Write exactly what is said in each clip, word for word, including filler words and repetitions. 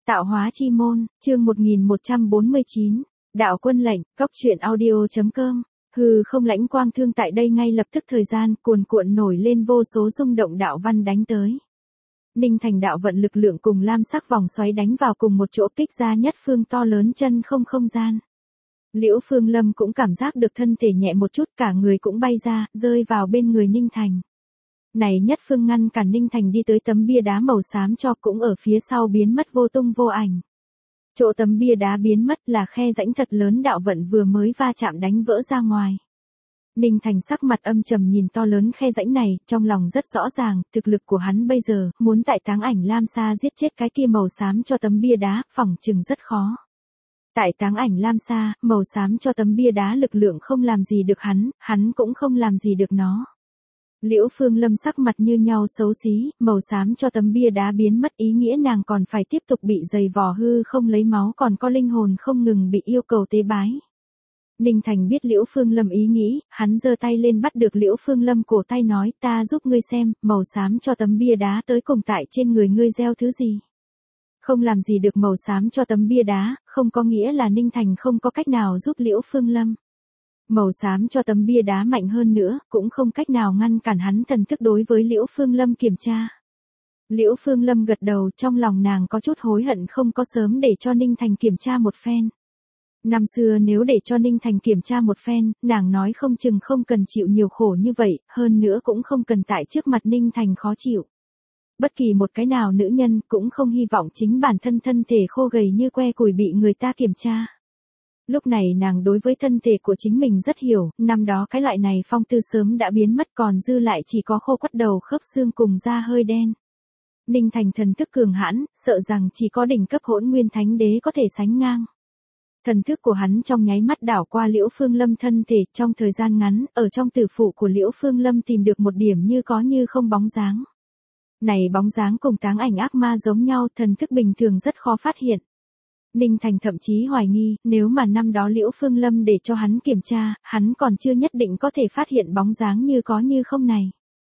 Tạo hóa chi môn, chương một nghìn một trăm bốn mươi chín, đạo quân lệnh, cốc truyện audio.com, hư không lãnh quang thương tại đây ngay lập tức thời gian cuồn cuộn nổi lên vô số rung động đạo văn đánh tới. Ninh Thành đạo vận lực lượng cùng lam sắc vòng xoáy đánh vào cùng một chỗ kích ra nhất phương to lớn chân không không gian. Liễu Phương Lâm cũng cảm giác được thân thể nhẹ một chút, cả người cũng bay ra, rơi vào bên người Ninh Thành. Này nhất phương ngăn cản Ninh Thành đi tới tấm bia đá màu xám cho cũng ở phía sau biến mất vô tung vô ảnh. Chỗ tấm bia đá biến mất là khe rãnh thật lớn đạo vận vừa mới va chạm đánh vỡ ra ngoài. Ninh Thành sắc mặt âm trầm nhìn to lớn khe rãnh này, trong lòng rất rõ ràng, thực lực của hắn bây giờ, muốn tại Táng Ảnh Lam Sa giết chết cái kia màu xám cho tấm bia đá, phỏng chừng rất khó. Tại Táng Ảnh Lam Sa, màu xám cho tấm bia đá lực lượng không làm gì được hắn, hắn cũng không làm gì được nó. Liễu Phương Lâm sắc mặt như nhau xấu xí, màu xám cho tấm bia đá biến mất ý nghĩa nàng còn phải tiếp tục bị giày vò hư không lấy máu, còn có linh hồn không ngừng bị yêu cầu tế bái. Ninh Thành biết Liễu Phương Lâm ý nghĩ, hắn giơ tay lên bắt được Liễu Phương Lâm cổ tay nói, ta giúp ngươi xem, màu xám cho tấm bia đá tới cùng tại trên người ngươi gieo thứ gì. Không làm gì được màu xám cho tấm bia đá, không có nghĩa là Ninh Thành không có cách nào giúp Liễu Phương Lâm. Màu xám cho tấm bia đá mạnh hơn nữa, cũng không cách nào ngăn cản hắn thần thức đối với Liễu Phương Lâm kiểm tra. Liễu Phương Lâm gật đầu, trong lòng nàng có chút hối hận không có sớm để cho Ninh Thành kiểm tra một phen. Năm xưa nếu để cho Ninh Thành kiểm tra một phen, nàng nói không chừng không cần chịu nhiều khổ như vậy, hơn nữa cũng không cần tại trước mặt Ninh Thành khó chịu. Bất kỳ một cái nào nữ nhân cũng không hy vọng chính bản thân thân thể khô gầy như que củi bị người ta kiểm tra. Lúc này nàng đối với thân thể của chính mình rất hiểu, năm đó cái loại này phong tư sớm đã biến mất còn dư lại chỉ có khô quắt đầu khớp xương cùng da hơi đen. Ninh Thành thần thức cường hãn, sợ rằng chỉ có đỉnh cấp Hỗn Nguyên Thánh Đế có thể sánh ngang. Thần thức của hắn trong nháy mắt đảo qua Liễu Phương Lâm thân thể, trong thời gian ngắn, ở trong tử phụ của Liễu Phương Lâm tìm được một điểm như có như không bóng dáng. Này bóng dáng cùng Táng Ảnh ác ma giống nhau, thần thức bình thường rất khó phát hiện. Ninh Thành thậm chí hoài nghi, nếu mà năm đó Liễu Phương Lâm để cho hắn kiểm tra, hắn còn chưa nhất định có thể phát hiện bóng dáng như có như không này.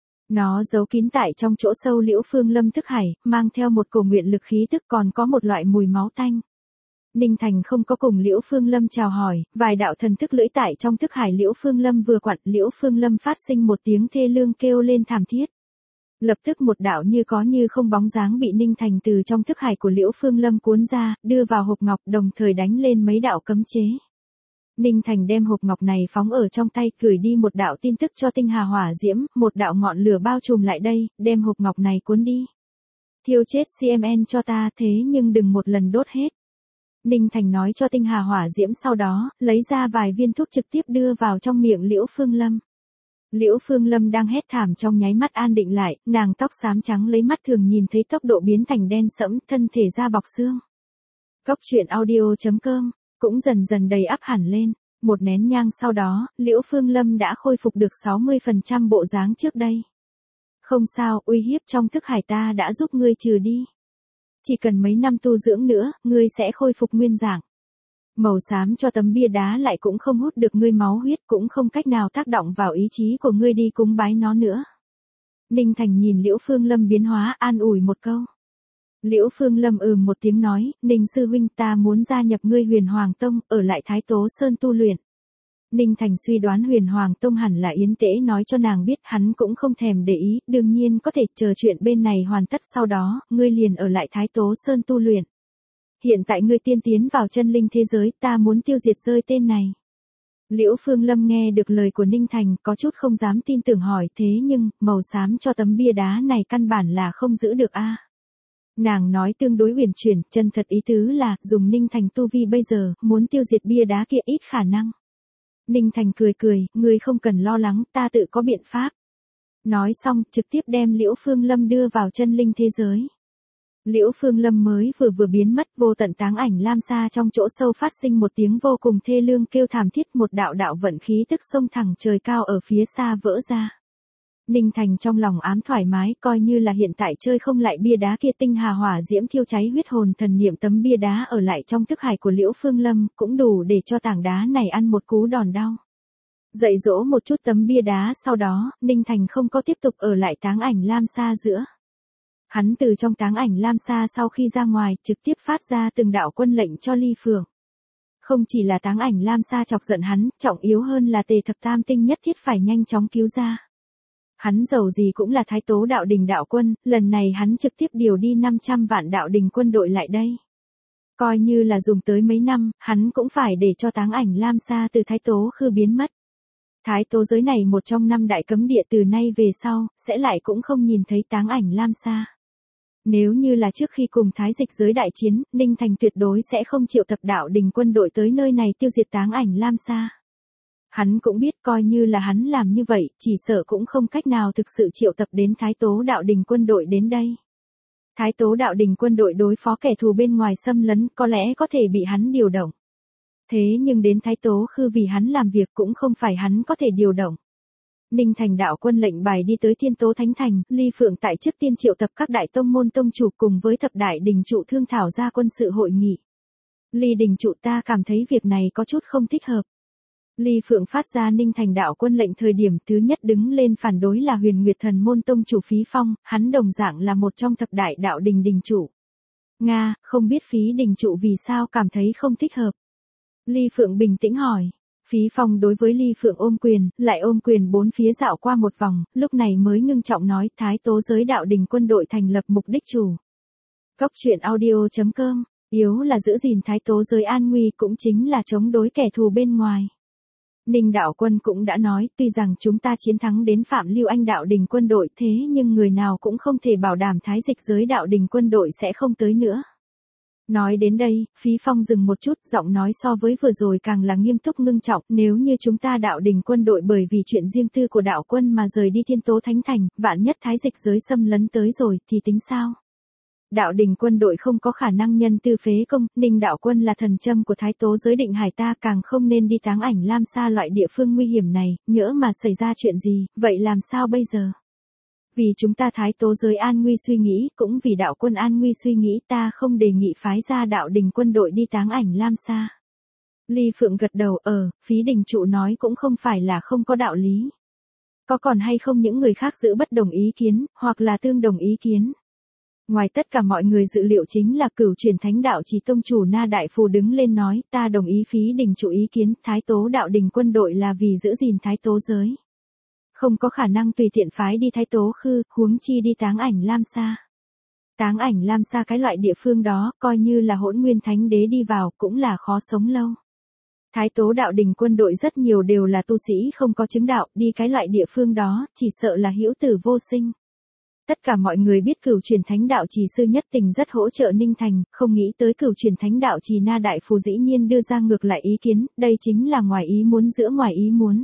Nó giấu kín tại trong chỗ sâu Liễu Phương Lâm thức hải, mang theo một cổ nguyện lực khí tức, còn có một loại mùi máu tanh. Ninh Thành không có cùng Liễu Phương Lâm chào hỏi, vài đạo thần thức lưỡi tại trong thức hải Liễu Phương Lâm vừa quặn, Liễu Phương Lâm phát sinh một tiếng thê lương kêu lên thảm thiết. Lập tức một đạo như có như không bóng dáng bị Ninh Thành từ trong thức hải của Liễu Phương Lâm cuốn ra, đưa vào hộp ngọc, đồng thời đánh lên mấy đạo cấm chế. Ninh Thành đem hộp ngọc này phóng ở trong tay, gửi đi một đạo tin tức cho tinh hà hỏa diễm, một đạo ngọn lửa bao trùm lại đây, đem hộp ngọc này cuốn đi. Thiêu chết xê em en cho ta, thế nhưng đừng một lần đốt hết. Ninh Thành nói cho tinh hà hỏa diễm, sau đó, lấy ra vài viên thuốc trực tiếp đưa vào trong miệng Liễu Phương Lâm. Liễu Phương Lâm đang hét thảm trong nháy mắt an định lại, nàng tóc xám trắng lấy mắt thường nhìn thấy tốc độ biến thành đen sẫm, thân thể da bọc xương. Cốc truyện audio.com, cũng dần dần đầy ắp hẳn lên, một nén nhang sau đó, Liễu Phương Lâm đã khôi phục được sáu mươi phần trăm bộ dáng trước đây. Không sao, uy hiếp trong thức hải ta đã giúp ngươi trừ đi. Chỉ cần mấy năm tu dưỡng nữa, ngươi sẽ khôi phục nguyên dạng. Màu xám cho tấm bia đá lại cũng không hút được ngươi máu huyết, cũng không cách nào tác động vào ý chí của ngươi đi cúng bái nó nữa. Ninh Thành nhìn Liễu Phương Lâm biến hóa, an ủi một câu. Liễu Phương Lâm ừm một tiếng nói, Ninh sư huynh, ta muốn gia nhập ngươi Huyền Hoàng Tông, ở lại Thái Tố Sơn tu luyện. Ninh Thành suy đoán Huyền Hoàng Tông hẳn là Yến Tễ nói cho nàng biết, hắn cũng không thèm để ý, đương nhiên có thể chờ chuyện bên này hoàn tất, sau đó, ngươi liền ở lại Thái Tố Sơn tu luyện. Hiện tại ngươi tiên tiến vào chân linh thế giới, ta muốn tiêu diệt rơi tên này. Liễu Phương Lâm nghe được lời của Ninh Thành, có chút không dám tin tưởng hỏi, thế nhưng, màu xám cho tấm bia đá này căn bản là không giữ được a. Nàng nói tương đối huyền chuyển, chân thật ý tứ là, dùng Ninh Thành tu vi bây giờ, muốn tiêu diệt bia đá kia ít khả năng. Ninh Thành cười cười, ngươi không cần lo lắng, ta tự có biện pháp. Nói xong, trực tiếp đem Liễu Phương Lâm đưa vào chân linh thế giới. Liễu Phương Lâm mới vừa vừa biến mất, vô tận Táng Ảnh Lam Sa trong chỗ sâu phát sinh một tiếng vô cùng thê lương kêu thảm thiết, một đạo đạo vận khí tức sông thẳng trời cao ở phía xa vỡ ra. Ninh Thành trong lòng ám thoải mái, coi như là hiện tại chơi không lại bia đá kia, tinh hà hỏa diễm thiêu cháy huyết hồn thần niệm tấm bia đá ở lại trong thức hải của Liễu Phương Lâm, cũng đủ để cho tảng đá này ăn một cú đòn đau. Dạy dỗ một chút tấm bia đá sau đó, Ninh Thành không có tiếp tục ở lại Táng Ảnh Lam Sa giữa. Hắn từ trong táng ảnh lam sa sau khi ra ngoài, trực tiếp phát ra từng đạo quân lệnh cho Ly Phượng. Không chỉ là táng ảnh lam sa chọc giận hắn, trọng yếu hơn là Tề Thập Tam Tinh nhất thiết phải nhanh chóng cứu ra. Hắn dầu gì cũng là Thái Tố đạo đình đạo quân, lần này hắn trực tiếp điều đi năm trăm vạn đạo đình quân đội lại đây. Coi như là dùng tới mấy năm, hắn cũng phải để cho táng ảnh lam sa từ Thái Tố Khư biến mất. Thái Tố giới này một trong năm đại cấm địa từ nay về sau, sẽ lại cũng không nhìn thấy táng ảnh lam sa. Nếu như là trước khi cùng Thái Dịch giới đại chiến, Ninh Thành tuyệt đối sẽ không triệu tập đạo đình quân đội tới nơi này tiêu diệt táng ảnh lam sa. Hắn cũng biết coi như là hắn làm như vậy, chỉ sợ cũng không cách nào thực sự triệu tập đến Thái Tố đạo đình quân đội đến đây. Thái Tố đạo đình quân đội đối phó kẻ thù bên ngoài xâm lấn có lẽ có thể bị hắn điều động. Thế nhưng đến Thái Tố Khư vì hắn làm việc cũng không phải hắn có thể điều động. Ninh Thành đạo quân lệnh bài đi tới Thiên Tố Thánh Thành, Ly Phượng tại trước tiên triệu tập các đại tông môn tông chủ cùng với thập đại đình trụ thương thảo ra quân sự hội nghị. Ly đình trụ ta cảm thấy việc này có chút không thích hợp. Ly Phượng phát ra Ninh Thành đạo quân lệnh thời điểm thứ nhất đứng lên phản đối là Huyền Nguyệt Thần môn tông chủ Phí Phong, hắn đồng dạng là một trong thập đại đạo đình đình trụ. Nga, không biết Phí đình trụ vì sao cảm thấy không thích hợp. Ly Phượng bình tĩnh hỏi. Phí Phong đối với Ly Phượng ôm quyền, lại ôm quyền bốn phía dạo qua một vòng, lúc này mới ngưng trọng nói Thái Tố giới đạo đình quân đội thành lập mục đích chủ. Góc truyện audio chấm com, yếu là giữ gìn Thái Tố giới an nguy cũng chính là chống đối kẻ thù bên ngoài. Ninh đạo quân cũng đã nói, tuy rằng chúng ta chiến thắng đến Phạm Lưu Anh đạo đình quân đội thế nhưng người nào cũng không thể bảo đảm Thái Dịch giới đạo đình quân đội sẽ không tới nữa. Nói đến đây, Phí Phong dừng một chút, giọng nói so với vừa rồi càng là nghiêm túc ngưng trọng, nếu như chúng ta đạo đình quân đội bởi vì chuyện riêng tư của đạo quân mà rời đi Thiên Tố Thánh Thành, vạn nhất Thái Dịch giới xâm lấn tới rồi, thì tính sao? Đạo đình quân đội không có khả năng nhân tư phế công, Ninh đạo quân là thần châm của Thái Tố giới định hải ta càng không nên đi táng ảnh lam sa loại địa phương nguy hiểm này, nhỡ mà xảy ra chuyện gì, vậy làm sao bây giờ? Vì chúng ta Thái Tố giới an nguy suy nghĩ, cũng vì đạo quân an nguy suy nghĩ ta không đề nghị phái ra đạo đình quân đội đi táng ảnh lam sa. Ly Phượng gật đầu, ờ, Phí đình trụ nói cũng không phải là không có đạo lý. Có còn hay không những người khác giữ bất đồng ý kiến, hoặc là tương đồng ý kiến. Ngoài tất cả mọi người dự liệu chính là Cửu Truyền Thánh đạo chỉ tông chủ Na Đại Phù đứng lên nói, ta đồng ý Phí đình trụ ý kiến, Thái Tố đạo đình quân đội là vì giữ gìn Thái Tố giới. Không có khả năng tùy tiện phái đi Thái Tố Khư, huống chi đi táng ảnh lam sa. Táng ảnh lam sa cái loại địa phương đó, coi như là Hỗn Nguyên Thánh Đế đi vào, cũng là khó sống lâu. Thái Tố đạo đình quân đội rất nhiều đều là tu sĩ không có chứng đạo, đi cái loại địa phương đó, chỉ sợ là hữu tử vô sinh. Tất cả mọi người biết Cửu Truyền Thánh đạo trì sư nhất tình rất hỗ trợ Ninh Thành, không nghĩ tới Cửu Truyền Thánh đạo trì Na Đại Phù dĩ nhiên đưa ra ngược lại ý kiến, đây chính là ngoài ý muốn giữa ngoài ý muốn.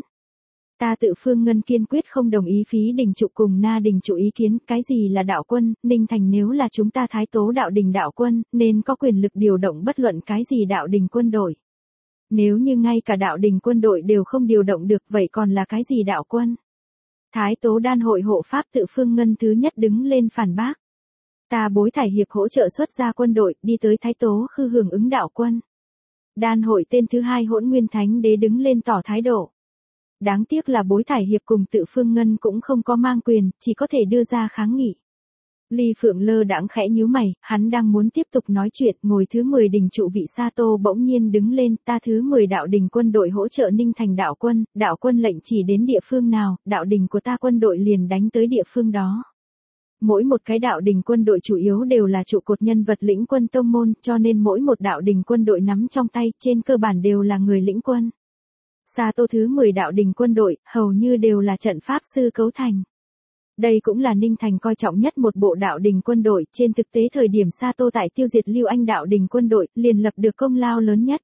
Ta tự Phương Ngân kiên quyết không đồng ý Phí đình trụ cùng Na đình trụ ý kiến, cái gì là đạo quân, Ninh Thành nếu là chúng ta Thái Tố đạo đình đạo quân, nên có quyền lực điều động bất luận cái gì đạo đình quân đội. Nếu như ngay cả đạo đình quân đội đều không điều động được vậy còn là cái gì đạo quân? Thái Tố đan hội hộ pháp tự Phương Ngân thứ nhất đứng lên phản bác. Ta Bối Thải hiệp hỗ trợ xuất ra quân đội, đi tới Thái Tố Khư hưởng ứng đạo quân. Đan hội tên thứ hai Hỗn Nguyên Thánh Đế đứng lên tỏ thái độ. Đáng tiếc là Bối Thải hiệp cùng tự Phương Ngân cũng không có mang quyền, chỉ có thể đưa ra kháng nghị. Ly Phượng lơ đãng khẽ nhíu mày, hắn đang muốn tiếp tục nói chuyện, ngồi thứ mười đình trụ vị Sa Tô bỗng nhiên đứng lên, ta thứ mười đạo đình quân đội hỗ trợ Ninh Thành đạo quân, đạo quân lệnh chỉ đến địa phương nào, đạo đình của ta quân đội liền đánh tới địa phương đó. Mỗi một cái đạo đình quân đội chủ yếu đều là trụ cột nhân vật lĩnh quân tông môn, cho nên mỗi một đạo đình quân đội nắm trong tay, trên cơ bản đều là người lĩnh quân. Sa Tô thứ mười đạo đình quân đội, hầu như đều là trận pháp sư cấu thành. Đây cũng là Ninh Thành coi trọng nhất một bộ đạo đình quân đội, trên thực tế thời điểm Sa Tô tại tiêu diệt Lưu Anh đạo đình quân đội, liền lập được công lao lớn nhất.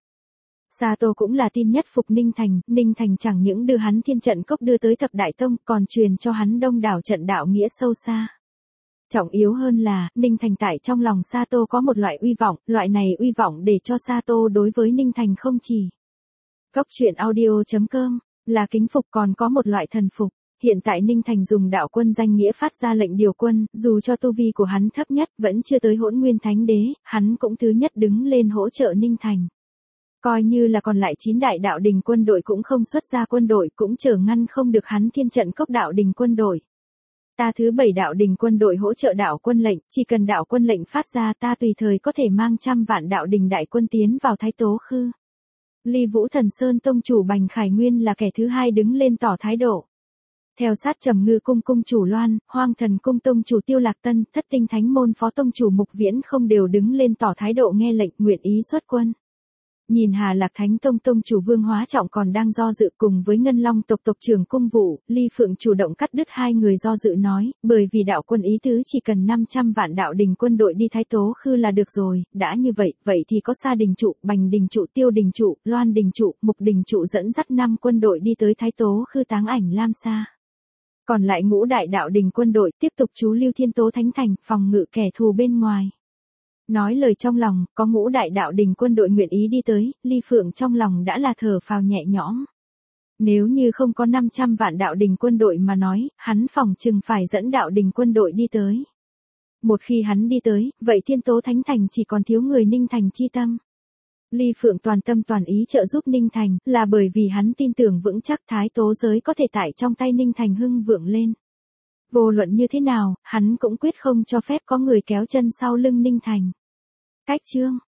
Sa Tô cũng là tin nhất phục Ninh Thành, Ninh Thành chẳng những đưa hắn thiên trận cốc đưa tới thập đại tông, còn truyền cho hắn đông đảo trận đạo nghĩa sâu xa. Trọng yếu hơn là, Ninh Thành tại trong lòng Sa Tô có một loại uy vọng, loại này uy vọng để cho Sa Tô đối với Ninh Thành không chỉ. Góc truyện audio chấm com, là kính phục còn có một loại thần phục. Hiện tại Ninh Thành dùng đạo quân danh nghĩa phát ra lệnh điều quân, dù cho tu vi của hắn thấp nhất vẫn chưa tới Hỗn Nguyên Thánh Đế, hắn cũng thứ nhất đứng lên hỗ trợ Ninh Thành. Coi như là còn lại chín đại đạo đình quân đội cũng không xuất ra quân đội cũng trở ngăn không được hắn thiên trận cốc đạo đình quân đội. Ta thứ bảy đạo đình quân đội hỗ trợ đạo quân lệnh, chỉ cần đạo quân lệnh phát ra ta tùy thời có thể mang trăm vạn đạo đình đại quân tiến vào Thái Tố Khư. Ly Vũ Thần Sơn tông chủ Bành Khải Nguyên là kẻ thứ hai đứng lên tỏ thái độ. Theo sát Trầm Ngư cung cung chủ Loan, Hoang Thần cung tông chủ Tiêu Lạc Tân, Thất Tinh Thánh môn phó tông chủ Mục Viễn không đều đứng lên tỏ thái độ nghe lệnh nguyện ý xuất quân. Nhìn Hà Lạc Thánh tông tông chủ Vương Hóa Trọng còn đang do dự cùng với Ngân Long tộc tộc trưởng cung vụ, Ly Phượng chủ động cắt đứt hai người do dự nói, bởi vì đạo quân ý tứ chỉ cần năm trăm vạn đạo đình quân đội đi Thái Tố Khư là được rồi, đã như vậy, vậy thì có Sa đình trụ, Bành đình trụ, Tiêu đình trụ, Loan đình trụ, Mục đình trụ dẫn dắt năm quân đội đi tới Thái Tố Khư táng ảnh Lam Sa. Còn lại ngũ đại đạo đình quân đội tiếp tục trú lưu Thiên Tố Thánh Thành, phòng ngự kẻ thù bên ngoài. Nói lời trong lòng, có ngũ đại đạo đình quân đội nguyện ý đi tới, Ly Phượng trong lòng đã là thở phào nhẹ nhõm. Nếu như không có năm trăm vạn đạo đình quân đội mà nói, hắn phòng chừng phải dẫn đạo đình quân đội đi tới. Một khi hắn đi tới, vậy Thiên Tố Thánh Thành chỉ còn thiếu người Ninh Thành chi tâm. Ly Phượng toàn tâm toàn ý trợ giúp Ninh Thành, là bởi vì hắn tin tưởng vững chắc Thái Tố giới có thể tại trong tay Ninh Thành hưng vượng lên. Vô luận như thế nào, hắn cũng quyết không cho phép có người kéo chân sau lưng Ninh Thành. Cách chương